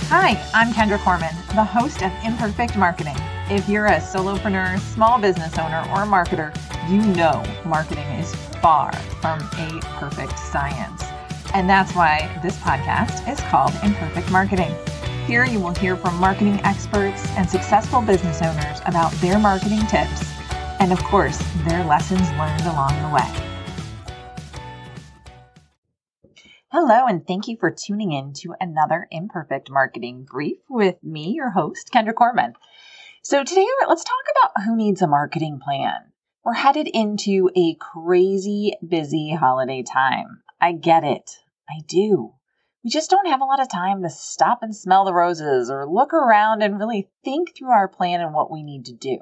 Hi, I'm Kendra Corman, the host of Imperfect Marketing. If you're a solopreneur, small business owner, or marketer, you know marketing is far from a perfect science. And that's why this podcast is called Imperfect Marketing. Here you will hear from marketing experts and successful business owners about their marketing tips and, of course, their lessons learned along the way. Hello, and thank you for tuning in to another Imperfect Marketing Brief with me, your host, Kendra Corman. So today, let's talk about who needs a marketing plan. We're headed into a crazy busy holiday time. I get it. I do. We just don't have a lot of time to stop and smell the roses or look around and really think through our plan and what we need to do.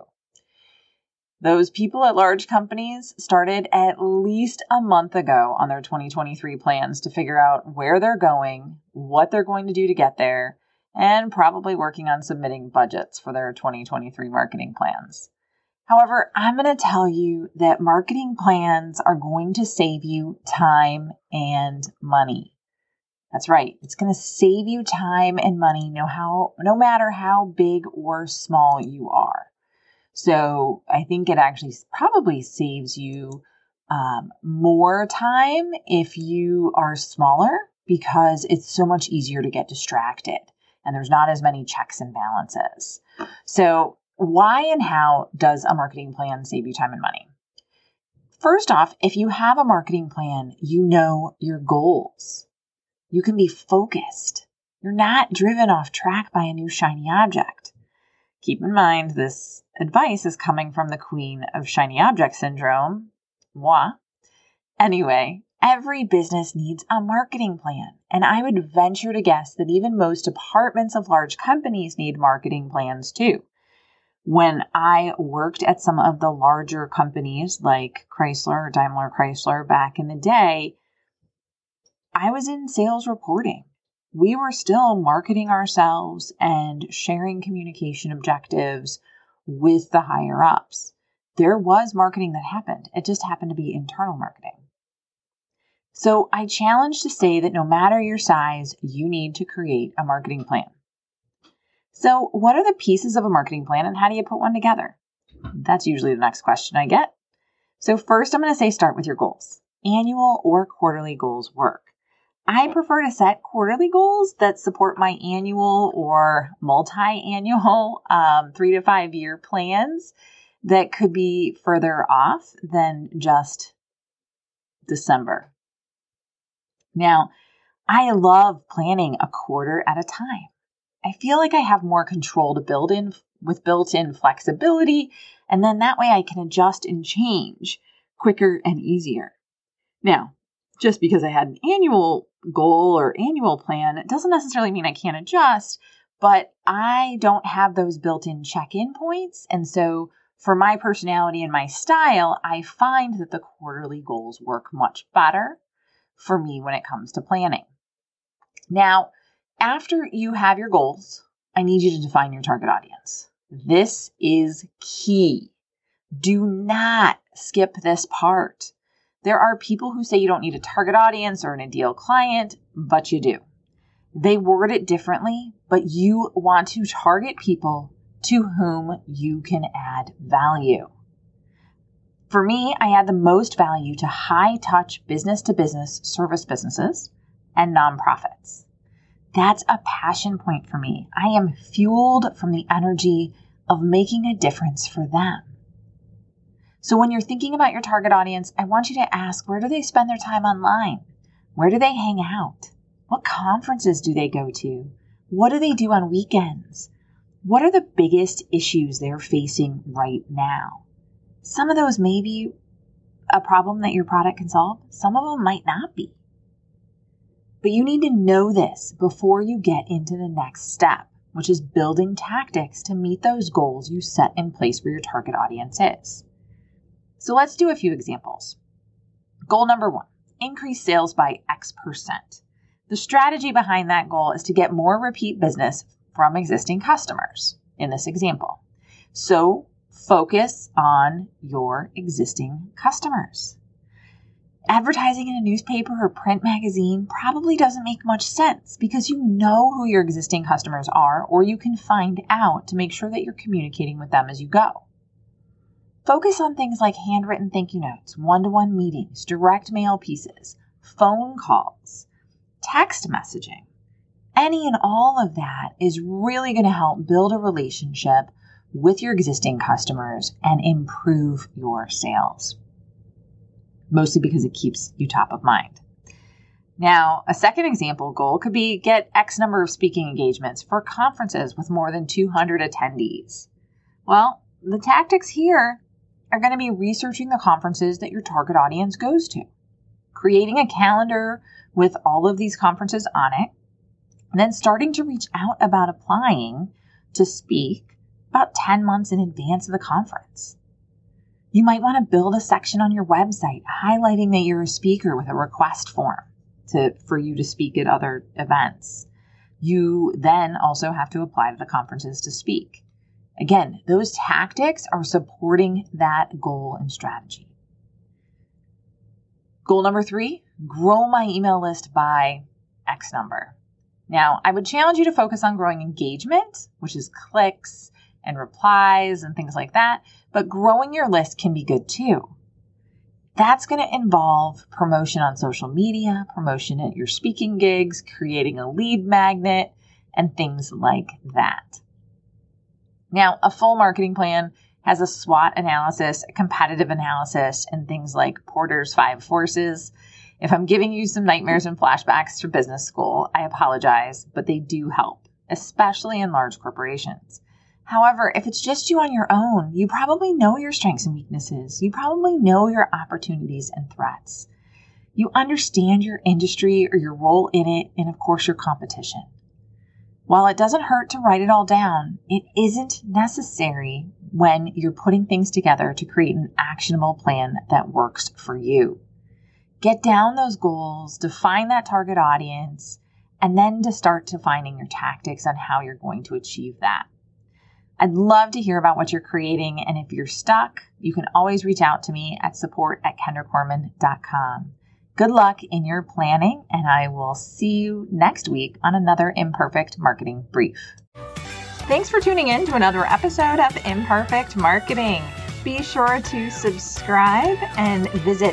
Those people at large companies started at least a month ago on their 2023 plans to figure out where they're going, what they're going to do to get there, and probably working on submitting budgets for their 2023 marketing plans. However, I'm going to tell you that marketing plans are going to save you time and money. That's right. It's going to save you time and money no matter how big or small you are. So I think it actually probably saves you more time if you are smaller because it's so much easier to get distracted and there's not as many checks and balances. So why and how does a marketing plan save you time and money? First off, if you have a marketing plan, you know your goals. You can be focused. You're not driven off track by a new shiny object. Keep in mind, this advice is coming from the queen of shiny object syndrome, moi. Anyway, every business needs a marketing plan, and I would venture to guess that even most departments of large companies need marketing plans too. When I worked at some of the larger companies like Chrysler or Daimler Chrysler back in the day, I was in sales reporting. We were still marketing ourselves and sharing communication objectives with the higher ups. There was marketing that happened. It just happened to be internal marketing. So I challenge to say that no matter your size, you need to create a marketing plan. So what are the pieces of a marketing plan and how do you put one together? That's usually the next question I get. So first, I'm going to say start with your goals. Annual or quarterly goals work. I prefer to set quarterly goals that support my annual or multi-annual 3 to 5 year plans that could be further off than just December. Now, I love planning a quarter at a time. I feel like I have more control to build in with built-in flexibility, and then that way I can adjust and change quicker and easier. Now, just because I had an annual goal or annual plan, it doesn't necessarily mean I can't adjust, but I don't have those built-in check-in points. And so for my personality and my style, I find that the quarterly goals work much better for me when it comes to planning. Now, after you have your goals, I need you to define your target audience. This is key. Do not skip this part. There are people who say you don't need a target audience or an ideal client, but you do. They word it differently, but you want to target people to whom you can add value. For me, I add the most value to high-touch business-to-business service businesses and nonprofits. That's a passion point for me. I am fueled from the energy of making a difference for them. So when you're thinking about your target audience, I want you to ask, where do they spend their time online? Where do they hang out? What conferences do they go to? What do they do on weekends? What are the biggest issues they're facing right now? Some of those may be a problem that your product can solve. Some of them might not be. But you need to know this before you get into the next step, which is building tactics to meet those goals you set in place where your target audience is. So let's do a few examples. Goal number 1, increase sales by X%. The strategy behind that goal is to get more repeat business from existing customers in this example. So focus on your existing customers. Advertising in a newspaper or print magazine probably doesn't make much sense because you know who your existing customers are, or you can find out to make sure that you're communicating with them as you go. Focus on things like handwritten thank you notes, one-to-one meetings, direct mail pieces, phone calls, text messaging. Any and all of that is really going to help build a relationship with your existing customers and improve your sales. Mostly because it keeps you top of mind. Now, a second example goal could be get X number of speaking engagements for conferences with more than 200 attendees. Well, the tactics here are going to be researching the conferences that your target audience goes to, creating a calendar with all of these conferences on it, and then starting to reach out about applying to speak about 10 months in advance of the conference. You might want to build a section on your website highlighting that you're a speaker with a request form for you to speak at other events. You then also have to apply to the conferences to speak. Again, those tactics are supporting that goal and strategy. Goal number 3, grow my email list by X number. Now, I would challenge you to focus on growing engagement, which is clicks and replies and things like that, but growing your list can be good too. That's going to involve promotion on social media, promotion at your speaking gigs, creating a lead magnet, and things like that. Now, a full marketing plan has a SWOT analysis, a competitive analysis, and things like Porter's 5 forces. If I'm giving you some nightmares and flashbacks to business school, I apologize, but they do help, especially in large corporations. However, if it's just you on your own, you probably know your strengths and weaknesses. You probably know your opportunities and threats. You understand your industry or your role in it, and of course your competition. While it doesn't hurt to write it all down, it isn't necessary when you're putting things together to create an actionable plan that works for you. Get down those goals, define that target audience, and then to start defining your tactics on how you're going to achieve that. I'd love to hear about what you're creating, and if you're stuck, you can always reach out to me at support@kendracorman.com. Good luck in your planning, and I will see you next week on another Imperfect Marketing Brief. Thanks for tuning in to another episode of Imperfect Marketing. Be sure to subscribe and visit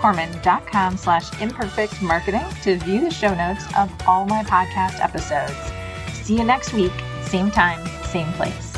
kendracorman.com/imperfectmarketing to view the show notes of all my podcast episodes. See you next week, same time, same place.